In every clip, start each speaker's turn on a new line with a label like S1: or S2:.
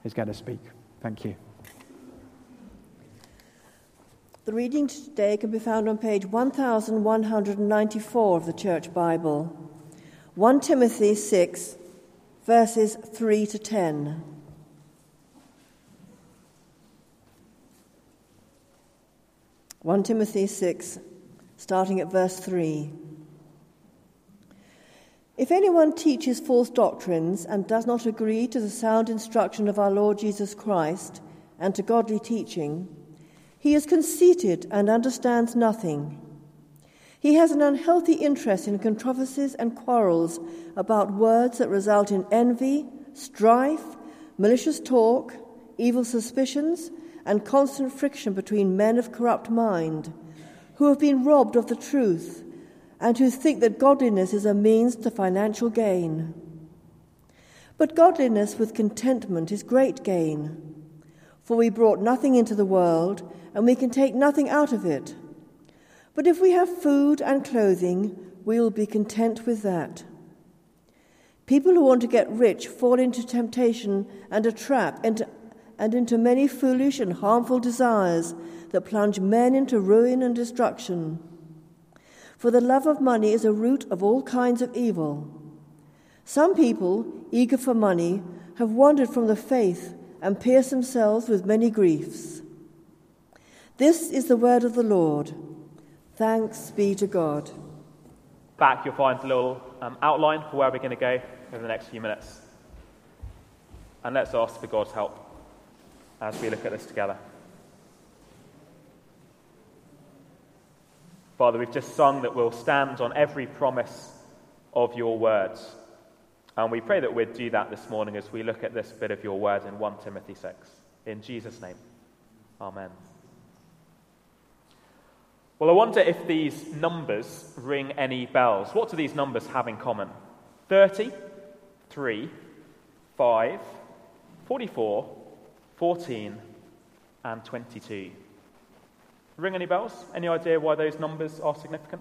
S1: is going to speak. Thank you.
S2: The reading today can be found on page 1194 of the Church Bible. 1 Timothy 6, verses 3 to 10. (1 Timothy 6, starting at verse 3). If anyone teaches false doctrines and does not agree to the sound instruction of our Lord Jesus Christ and to godly teaching, he is conceited and understands nothing. He has an unhealthy interest in controversies and quarrels about words that result in envy, strife, malicious talk, evil suspicions, and constant friction between men of corrupt mind, who have been robbed of the truth and who think that godliness is a means to financial gain. But godliness with contentment is great gain, for we brought nothing into the world, and we can take nothing out of it. But if we have food and clothing, we will be content with that. People who want to get rich fall into temptation and a trap and into many foolish and harmful desires that plunge men into ruin and destruction. For the love of money is a root of all kinds of evil. Some people, eager for money, have wandered from the faith and pierced themselves with many griefs. This is the word of the Lord. Thanks be to God.
S3: Back, you'll find a little outline for where we're going to go over the next few minutes. And let's ask for God's help as we look at this together. Father, we've just sung that we'll stand on every promise of your words. And we pray that we'd do that this morning as we look at this bit of your word in 1 Timothy 6. In Jesus' name, amen. Well, I wonder if these numbers ring any bells. What do these numbers have in common? 30, 3, 5, 44, 14, and 22. Ring any bells? Any idea why those numbers are significant?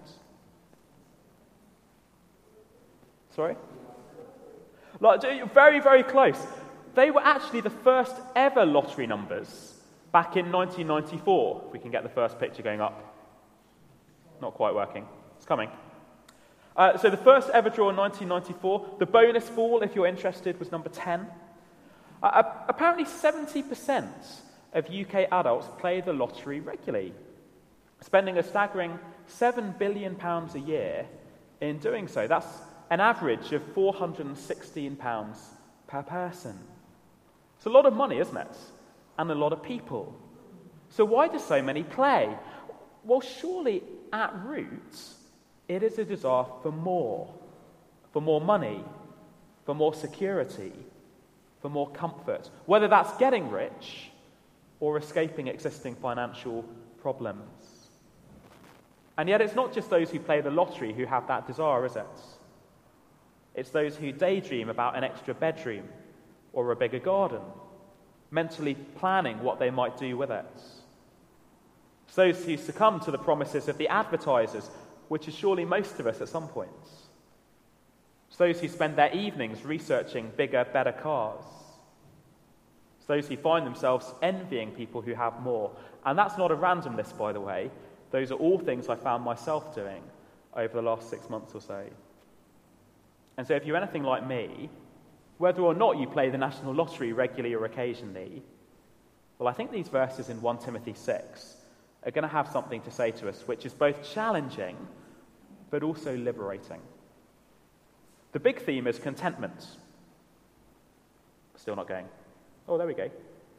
S3: Sorry? Very, very close. They were actually the first ever lottery numbers back in 1994. If we can get the first picture going up. Not quite working. It's coming. So the first ever draw in 1994. The bonus ball, if you're interested, was number 10. Apparently 70% of UK adults play the lottery regularly, spending a staggering £7 billion a year in doing so. That's an average of £416 per person. It's a lot of money, isn't it? And a lot of people. So why do so many play? Well, surely at roots, it is a desire for more money, for more security, for more comfort, whether that's getting rich or escaping existing financial problems. And yet it's not just those who play the lottery who have that desire, is it? It's those who daydream about an extra bedroom or a bigger garden, mentally planning what they might do with it. It's those who succumb to the promises of the advertisers, which is surely most of us at some point. It's those who spend their evenings researching bigger, better cars. It's those who find themselves envying people who have more. And that's not a random list, by the way. Those are all things I found myself doing over the last 6 months or so. And so if you're anything like me, whether or not you play the National Lottery regularly or occasionally, well, I think these verses in 1 Timothy 6 are going to have something to say to us, which is both challenging but also liberating. The big theme is contentment. Still not going. Oh, there we go.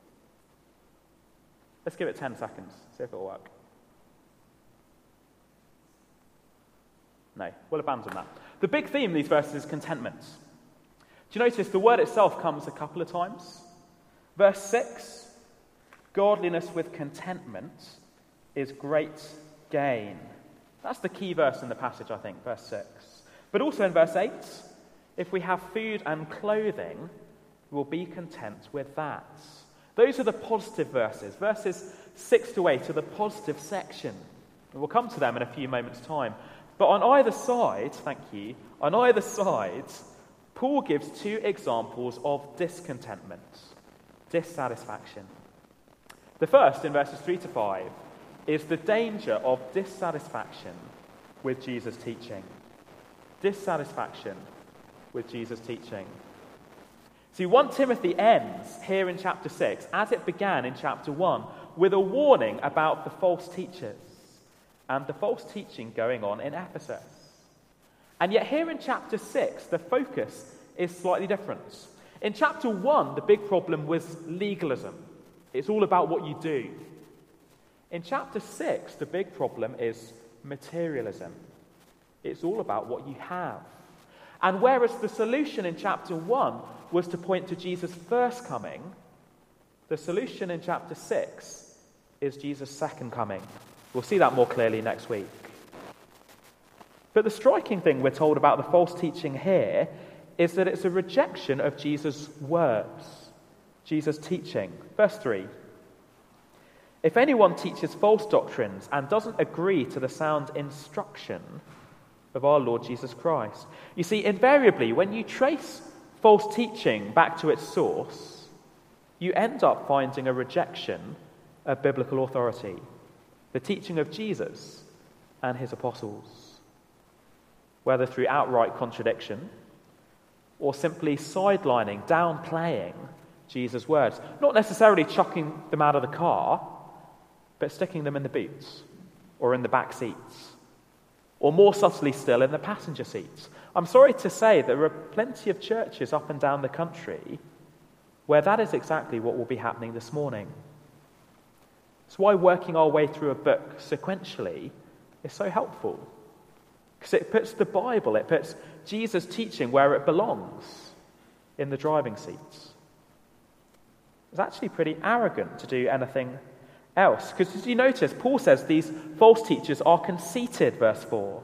S3: Let's give it 10 seconds, see if it'll work. No, we'll abandon that. The big theme in these verses is contentment. Do you notice the word itself comes a couple of times? Verse 6, godliness with contentment is great gain. That's the key verse in the passage, I think, verse 6. But also in verse 8, if we have food and clothing, we'll be content with that. Those are the positive verses. Verses 6 to 8 are the positive section. And we'll come to them in a few moments' time. But on either side, on either side, Paul gives two examples of discontentment dissatisfaction. The first, in verses 3 to 5, is the danger of dissatisfaction with Jesus' teaching. Dissatisfaction with Jesus' teaching. See, 1 Timothy ends here in chapter 6, as it began in chapter 1, with a warning about the false teachers and the false teaching going on in Ephesus. And yet here in chapter 6, the focus is slightly different. In chapter 1, the big problem was legalism. It's all about what you do. In chapter 6, the big problem is materialism. It's all about what you have. And whereas the solution in chapter 1 was to point to Jesus' first coming, the solution in chapter 6 is Jesus' second coming. We'll see that more clearly next week. But the striking thing we're told about the false teaching here is that it's a rejection of Jesus' words, Jesus' teaching. Verse 3. If anyone teaches false doctrines and doesn't agree to the sound instruction of our Lord Jesus Christ. You see, invariably, when you trace false teaching back to its source, you end up finding a rejection of biblical authority, the teaching of Jesus and his apostles, whether through outright contradiction or simply sidelining, downplaying Jesus' words, not necessarily chucking them out of the car, but sticking them in the boots or in the back seats, or more subtly still, in the passenger seats. I'm sorry to say there are plenty of churches up and down the country where that is exactly what will be happening this morning. It's why working our way through a book sequentially is so helpful. Because it puts the Bible, it puts Jesus' teaching where it belongs, in the driving seats. It's actually pretty arrogant to do anything else. Because as you notice, Paul says these false teachers are conceited, verse 4.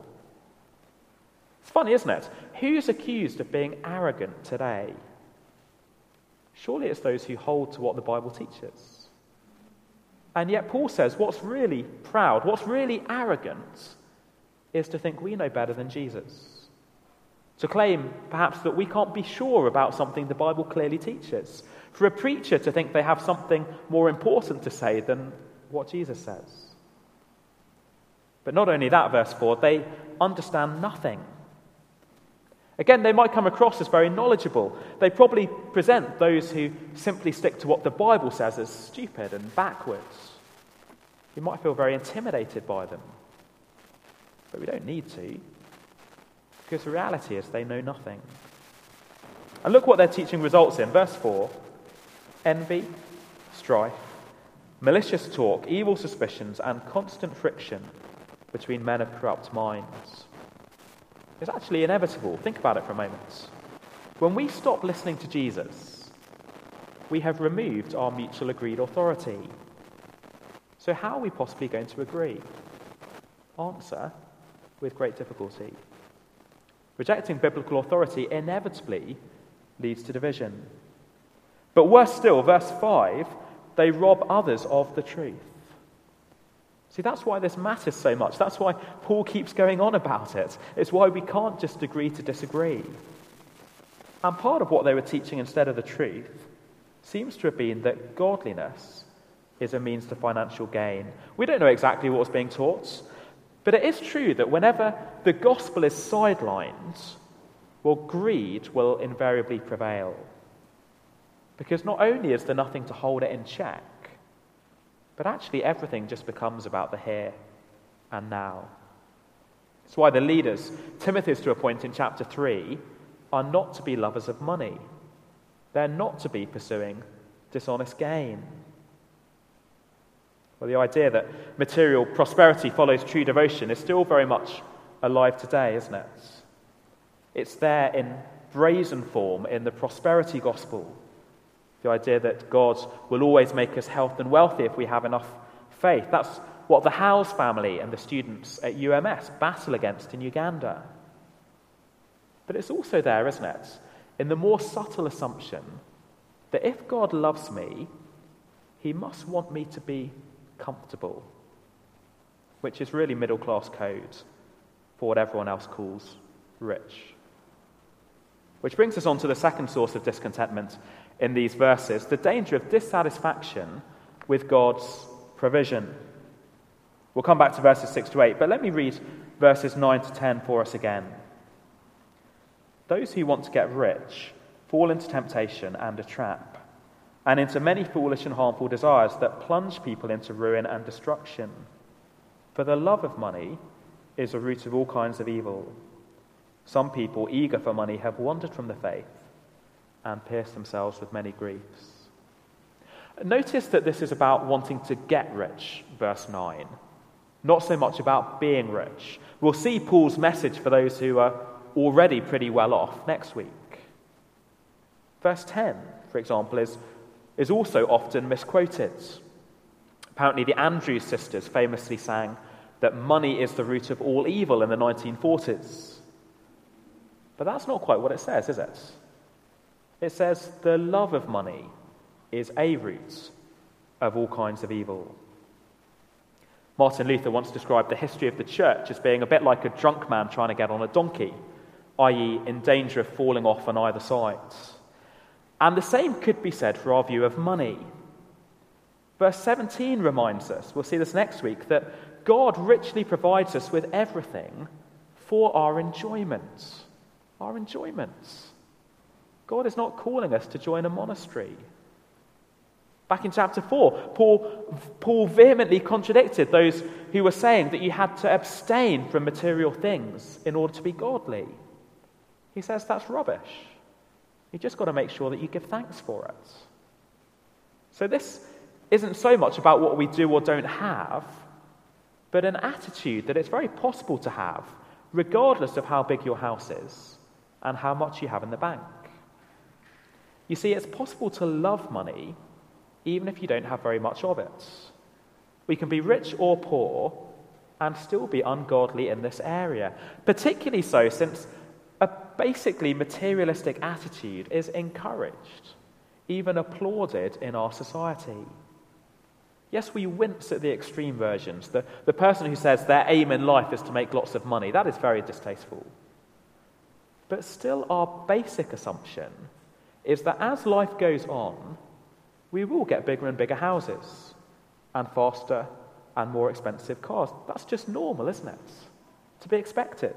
S3: It's funny, isn't it? Who's accused of being arrogant today? Surely it's those who hold to what the Bible teaches. And yet Paul says what's really proud, what's really arrogant, is to think we know better than Jesus. To claim, perhaps, that we can't be sure about something the Bible clearly teaches. For a preacher to think they have something more important to say than what Jesus says. But not only that, verse 4, they understand nothing. Again, they might come across as very knowledgeable. They probably present those who simply stick to what the Bible says as stupid and backwards. You might feel very intimidated by them. But we don't need to, because the reality is they know nothing. And look what their teaching results in. Verse 4, envy, strife, malicious talk, evil suspicions, and constant friction between men of corrupt minds. It's actually inevitable. Think about it for a moment. When we stop listening to Jesus, we have removed our mutual agreed authority. So how are we possibly going to agree? Answer: with great difficulty. Rejecting biblical authority inevitably leads to division. But worse still, verse 5, they rob others of the truth. See, that's why this matters so much. That's why Paul keeps going on about it. It's why we can't just agree to disagree. And part of what they were teaching instead of the truth seems to have been that godliness is a means to financial gain. We don't know exactly what was being taught, but it is true that whenever the gospel is sidelined, well, greed will invariably prevail. Because not only is there nothing to hold it in check, but actually everything just becomes about the here and now. It's why the leaders, Timothy's to a point in chapter 3, are not to be lovers of money. They're not to be pursuing dishonest gain. Well, the idea that material prosperity follows true devotion is still very much alive today, isn't it? It's there in brazen form in the prosperity gospel. The idea that God will always make us healthy and wealthy if we have enough faith. That's what the Howes family and the students at UMS battle against in Uganda. But it's also there, isn't it, in the more subtle assumption that if God loves me, he must want me to be comfortable, which is really middle-class code for what everyone else calls rich. Which brings us on to the second source of discontentment in these verses the danger of dissatisfaction with God's provision. We'll come back to verses 6 to 8, but let me read verses 9 to 10 for us again. Those who want to get rich fall into temptation and a trap, and into many foolish and harmful desires that plunge people into ruin and destruction. For the love of money is the root of all kinds of evil. Some people, eager for money, have wandered from the faith and pierced themselves with many griefs. Notice that this is about wanting to get rich, verse 9, not so much about being rich. We'll see Paul's message for those who are already pretty well off next week. Verse 10, for example, is also often misquoted. Apparently, the Andrews sisters famously sang that money is the root of all evil in the 1940s. But that's not quite what it says, is it? It says the love of money is a root of all kinds of evil. Martin Luther once described the history of the church as being a bit like a drunk man trying to get on a donkey, i.e. in danger of falling off on either side. And the same could be said for our view of money. Verse 17 reminds us, we'll see this next week, that God richly provides us with everything for our enjoyment. Our enjoyment. God is not calling us to join a monastery. Back in chapter 4, Paul vehemently contradicted those who were saying that you had to abstain from material things in order to be godly. He says that's rubbish. You just got to make sure that you give thanks for it. So this isn't so much about what we do or don't have, but an attitude that it's very possible to have, regardless of how big your house is and how much you have in the bank. You see, it's possible to love money even if you don't have very much of it. We can be rich or poor and still be ungodly in this area, particularly so since a basically materialistic attitude is encouraged, even applauded in our society. Yes, we wince at the extreme versions. The person who says their aim in life is to make lots of money, that is very distasteful. But still, our basic assumption is that as life goes on, we will get bigger and bigger houses and faster and more expensive cars. That's just normal, isn't it? To be expected.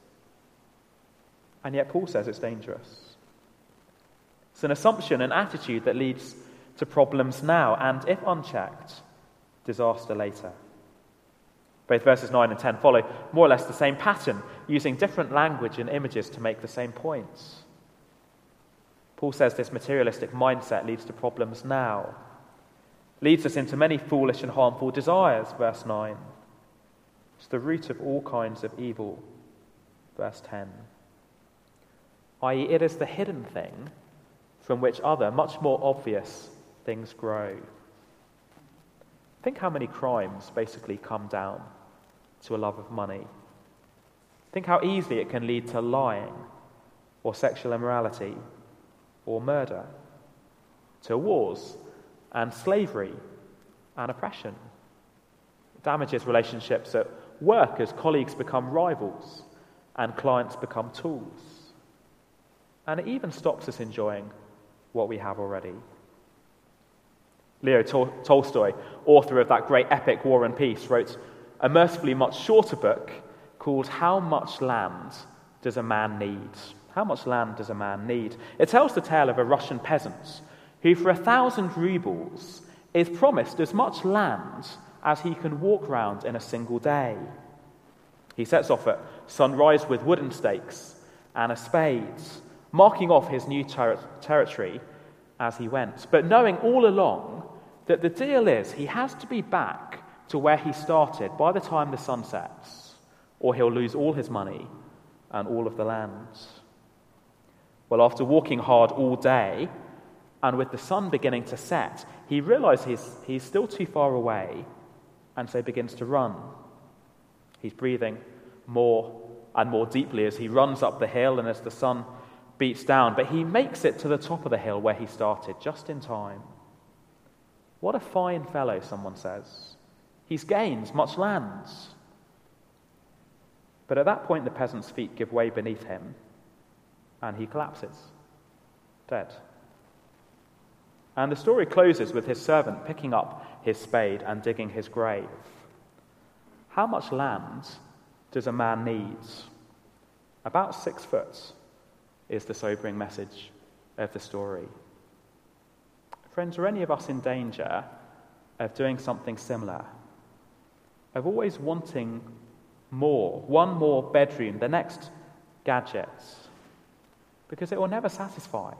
S3: And yet Paul says it's dangerous. It's an assumption, an attitude that leads to problems now and, if unchecked, disaster later. Both verses 9 and 10 follow more or less the same pattern, using different language and images to make the same points. Paul says this materialistic mindset leads to problems now, leads us into many foolish and harmful desires, verse 9. It's the root of all kinds of evil, verse 10. I.e., it is the hidden thing from which other, much more obvious things grow. Think how many crimes basically come down to a love of money. Think how easily it can lead to lying or sexual immorality or murder, to wars and slavery and oppression. It damages relationships at work as colleagues become rivals and clients become tools. And it even stops us enjoying what we have already. Leo Tolstoy, author of that great epic War and Peace, wrote a mercifully much shorter book called How Much Land Does a Man Need? How much land does a man need? It tells the tale of a Russian peasant who, for 1,000 rubles, is promised as much land as he can walk round in a single day. He sets off at sunrise with wooden stakes and a spade, marking off his new territory as he went, but knowing all along that the deal is he has to be back to where he started by the time the sun sets, or he'll lose all his money and all of the land. Well, after walking hard all day, and with the sun beginning to set, he realizes he's still too far away, and so begins to run. He's breathing more and more deeply as he runs up the hill and as the sun beats down, but he makes it to the top of the hill where he started, just in time. What a fine fellow, someone says. He's gained much land. But at that point, the peasant's feet give way beneath him, and he collapses, dead. And the story closes with his servant picking up his spade and digging his grave. How much land does a man need? About 6 foot is the sobering message of the story. Friends, are any of us in danger of doing something similar? Of always wanting more, one more bedroom, the next gadget, because it will never satisfy.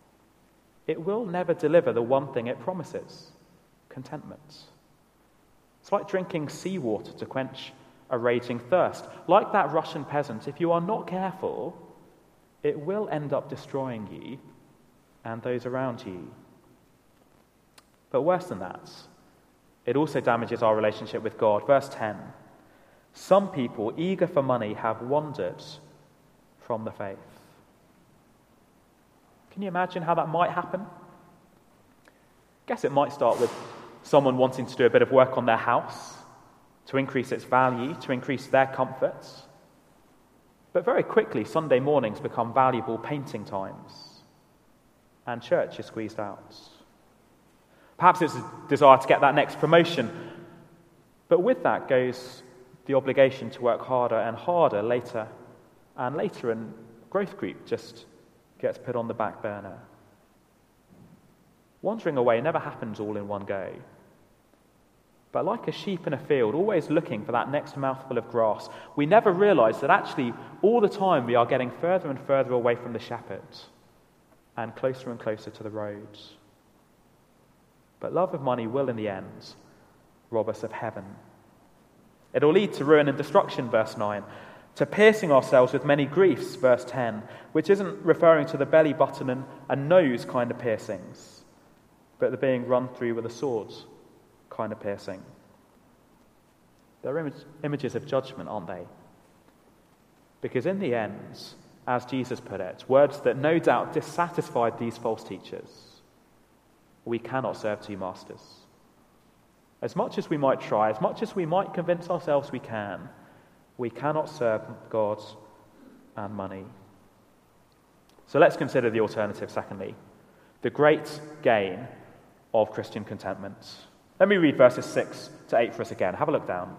S3: It will never deliver the one thing it promises, contentment. It's like drinking seawater to quench a raging thirst. Like that Russian peasant, if you are not careful, it will end up destroying you and those around you. But worse than that, it also damages our relationship with God. Verse 10, some people eager for money have wandered from the faith. Can you imagine how that might happen? I guess it might start with someone wanting to do a bit of work on their house, to increase its value, to increase their comforts. But very quickly, Sunday mornings become valuable painting times, and church is squeezed out. Perhaps it's a desire to get that next promotion, but with that goes the obligation to work harder and harder later and later, and growth group just gets put on the back burner. Wandering away never happens all in one go. But like a sheep in a field, always looking for that next mouthful of grass, we never realise that actually all the time we are getting further and further away from the shepherd and closer to the road. But love of money will in the end rob us of heaven. It will lead to ruin and destruction, verse 9, to piercing ourselves with many griefs, verse 10, which isn't referring to the belly button and nose kind of piercings, but the being run through with a sword kind of piercing. They're images of judgment, aren't they? Because in the end, as Jesus put it, words that no doubt dissatisfied these false teachers, we cannot serve two masters. As much as we might try, as much as we might convince ourselves we cannot serve God and money. So let's consider the alternative, secondly, the great gain of Christian contentment. Let me read verses 6 to 8 for us again. Have a look down.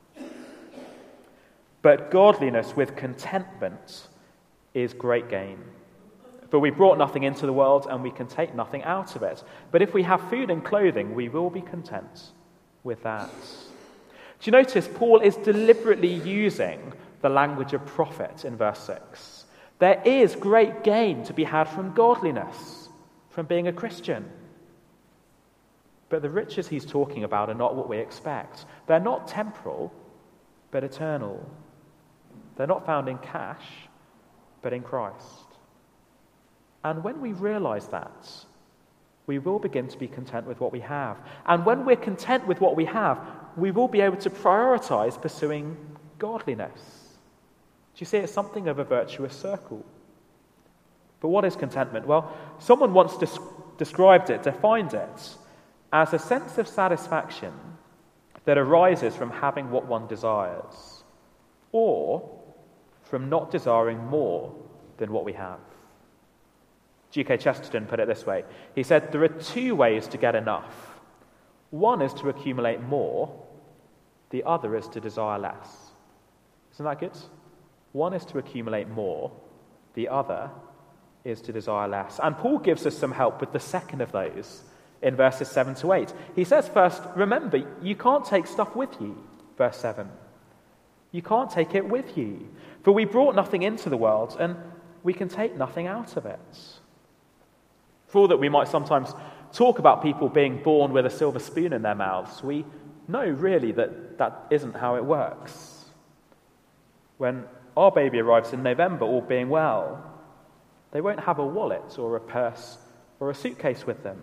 S3: But godliness with contentment is great gain. For we brought nothing into the world, and we can take nothing out of it. But if we have food and clothing, we will be content with that. Do you notice Paul is deliberately using the language of profit in verse 6? There is great gain to be had from godliness, from being a Christian. But the riches he's talking about are not what we expect. They're not temporal, but eternal. They're not found in cash, but in Christ. And when we realize that, we will begin to be content with what we have. And when we're content with what we have, we will be able to prioritize pursuing godliness. Do you see, it's something of a virtuous circle. But what is contentment? Well, someone once defined it as a sense of satisfaction that arises from having what one desires, or from not desiring more than what we have. G.K. Chesterton put it this way. He said, there are two ways to get enough. One is to accumulate more. The other is to desire less. Isn't that good? One is to accumulate more. The other is to desire less. And Paul gives us some help with the second of those in verses 7 to 8. He says first, remember, you can't take stuff with you. Verse 7. You can't take it with you. For we brought nothing into the world, and we can take nothing out of it. For all that we might sometimes talk about people being born with a silver spoon in their mouths, we know really that isn't how it works. When our baby arrives in November, all being well, they won't have a wallet or a purse or a suitcase with them.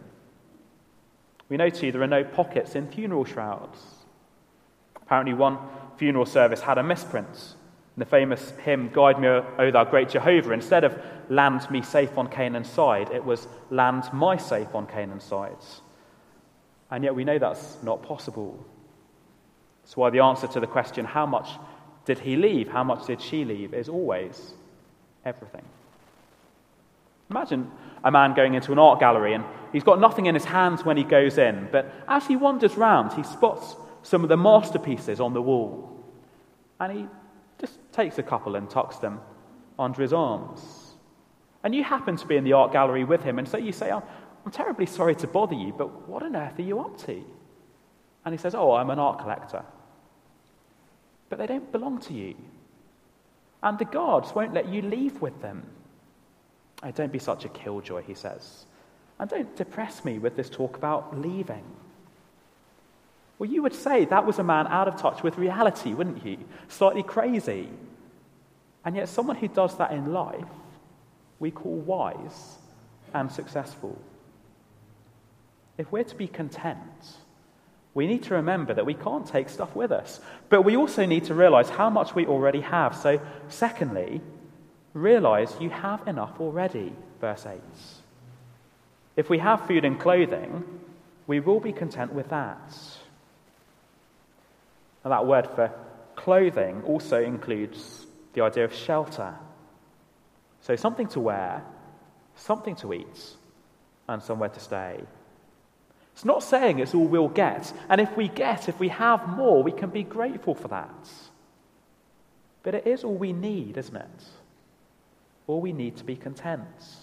S3: We know too there are no pockets in funeral shrouds. Apparently one funeral service had a misprint. In the famous hymn, Guide Me, O Thou Great Jehovah, instead of land me safe on Canaan's side, it was land my safe on Canaan's side. And yet we know that's not possible. That's why the answer to the question, how much did he leave, how much did she leave, is always everything. Imagine a man going into an art gallery and He's got nothing in his hands when he goes in, but as he wanders round, he spots some of the masterpieces on the wall. And he just takes a couple and tucks them under his arms. And you happen to be in the art gallery with him, and so you say, I'm terribly sorry to bother you, but what on earth are you up to? And he says, I'm an art collector. But they don't belong to you. And the guards won't let you leave with them. Oh, don't be such a killjoy, he says. And don't depress me with this talk about leaving. Well, you would say that was a man out of touch with reality, wouldn't you? Slightly crazy. And yet someone who does that in life, we call wise and successful. If we're to be content, we need to remember that we can't take stuff with us. But we also need to realize how much we already have. So, secondly, realize you have enough already, verse 8. If we have food and clothing, we will be content with that. And that word for clothing also includes the idea of shelter. So something to wear, something to eat, and somewhere to stay. It's not saying it's all we'll get. And if we have more, we can be grateful for that. But it is all we need, isn't it? All we need to be content.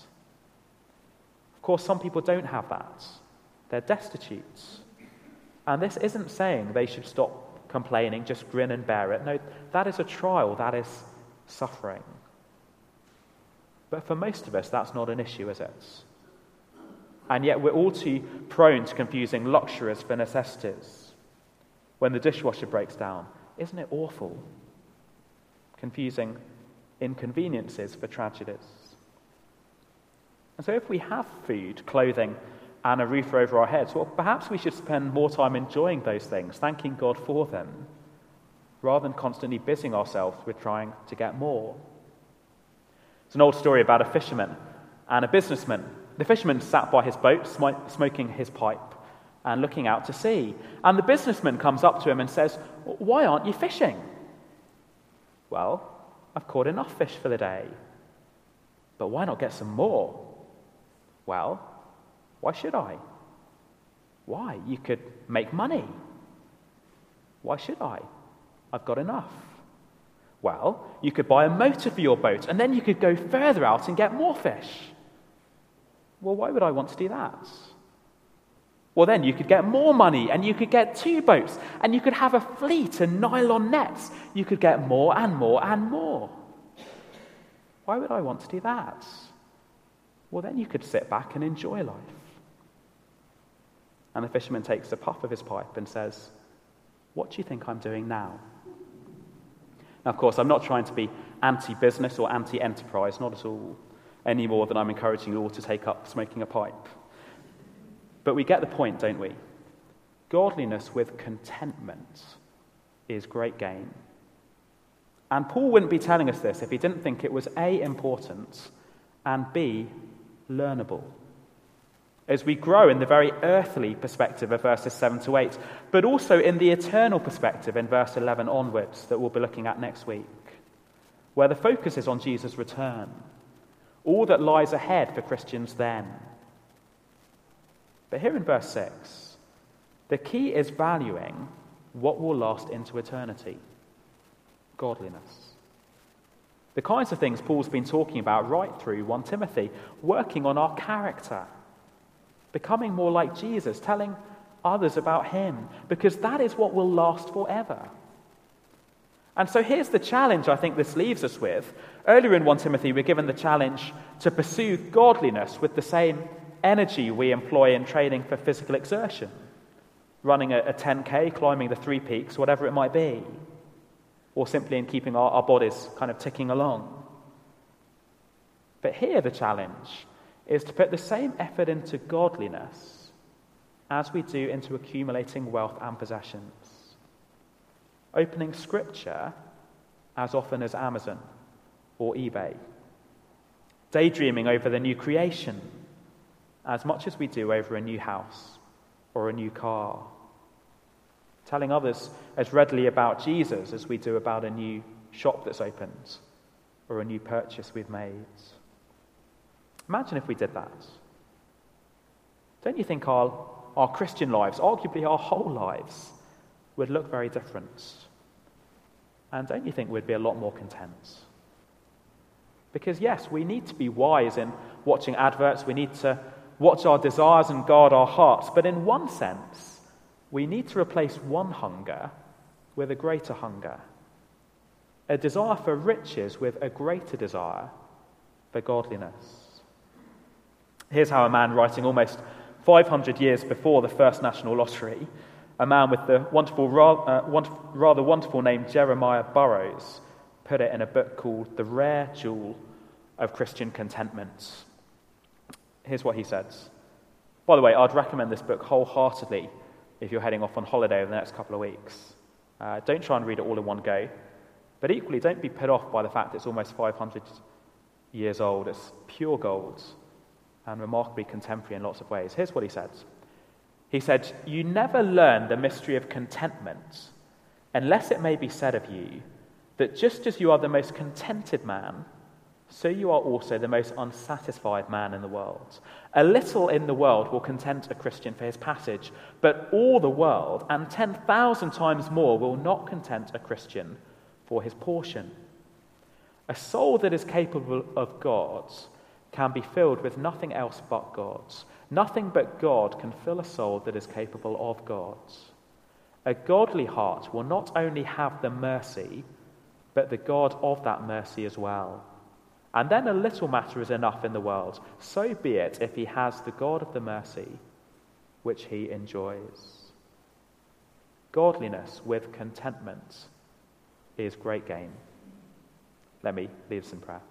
S3: Of course, some people don't have that. They're destitute. And this isn't saying they should stop complaining, just grin and bear it. No, that is a trial, that is suffering. But for most of us, that's not an issue, is it? And yet we're all too prone to confusing luxuries for necessities. When the dishwasher breaks down, isn't it awful? Confusing inconveniences for tragedies. And so if we have food, clothing, and a roof over our heads, well, perhaps we should spend more time enjoying those things, thanking God for them, rather than constantly busying ourselves with trying to get more. It's an old story about a fisherman and a businessman. The fisherman sat by his boat, smoking his pipe and looking out to sea. And the businessman comes up to him and says, "Why aren't you fishing?" "Well, I've caught enough fish for the day." "But why not get some more?" "Well, why should I?" "Why? You could make money." "Why should I? I've got enough." "Well, you could buy a motor for your boat, and then you could go further out and get more fish." "Well, why would I want to do that?" "Well, then you could get more money, and you could get 2 boats, and you could have a fleet and nylon nets. You could get more and more and more." "Why would I want to do that?" "Well, then you could sit back and enjoy life." And the fisherman takes a puff of his pipe and says, "What do you think I'm doing now?" Now, of course, I'm not trying to be anti-business or anti-enterprise, not at all, any more than I'm encouraging you all to take up smoking a pipe. But we get the point, don't we? Godliness with contentment is great gain. And Paul wouldn't be telling us this if he didn't think it was A, important, and B, learnable. As we grow in the very earthly perspective of verses 7 to 8, but also in the eternal perspective in verse 11 onwards that we'll be looking at next week, where the focus is on Jesus' return, all that lies ahead for Christians then. But here in verse 6, the key is valuing what will last into eternity: godliness. The kinds of things Paul's been talking about right through 1 Timothy, working on our character, becoming more like Jesus, telling others about him, because that is what will last forever. And so here's the challenge I think this leaves us with. Earlier in 1 Timothy, we're given the challenge to pursue godliness with the same energy we employ in training for physical exertion, running a 10K, climbing the 3 peaks, whatever it might be, or simply in keeping our bodies kind of ticking along. But here the challenge is to put the same effort into godliness as we do into accumulating wealth and possessions. Opening Scripture as often as Amazon or eBay. Daydreaming over the new creation as much as we do over a new house or a new car. Telling others as readily about Jesus as we do about a new shop that's opened or a new purchase we've made. Imagine if we did that. don't you think our Christian lives, arguably our whole lives, would look very different? And don't you think we'd be a lot more content? Because yes, we need to be wise in watching adverts, we need to watch our desires and guard our hearts, but in one sense, we need to replace one hunger with a greater hunger. A desire for riches with a greater desire for godliness. Here's how a man writing almost 500 years before the first national lottery, a man with the rather wonderful name Jeremiah Burroughs, put it in a book called The Rare Jewel of Christian Contentment. Here's what he says. By the way, I'd recommend this book wholeheartedly if you're heading off on holiday over the next couple of weeks. Don't try and read it all in one go. But equally, don't be put off by the fact it's almost 500 years old. It's pure gold and remarkably contemporary in lots of ways. Here's what he said. He said, "You never learn the mystery of contentment unless it may be said of you that just as you are the most contented man, so you are also the most unsatisfied man in the world. A little in the world will content a Christian for his passage, but all the world, and 10,000 times more, will not content a Christian for his portion. A soul that is capable of God can be filled with nothing else but God. Nothing but God can fill a soul that is capable of God. A godly heart will not only have the mercy, but the God of that mercy as well. And then a little matter is enough in the world. So be it if he has the God of the mercy, which he enjoys." Godliness with contentment is great gain. Let me lead us in prayer.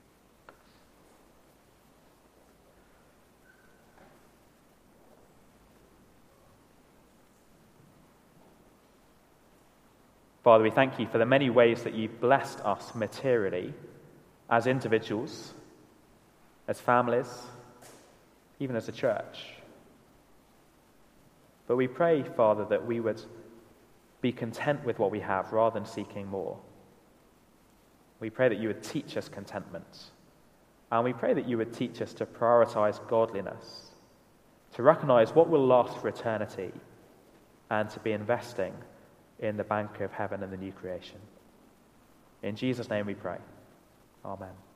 S3: Father, we thank you for the many ways that you've blessed us materially, as individuals, as families, even as a church. But we pray, Father, that we would be content with what we have rather than seeking more. We pray that you would teach us contentment. And we pray that you would teach us to prioritize godliness, to recognize what will last for eternity, and to be investing in the bank of heaven and the new creation. In Jesus' name we pray. Amen.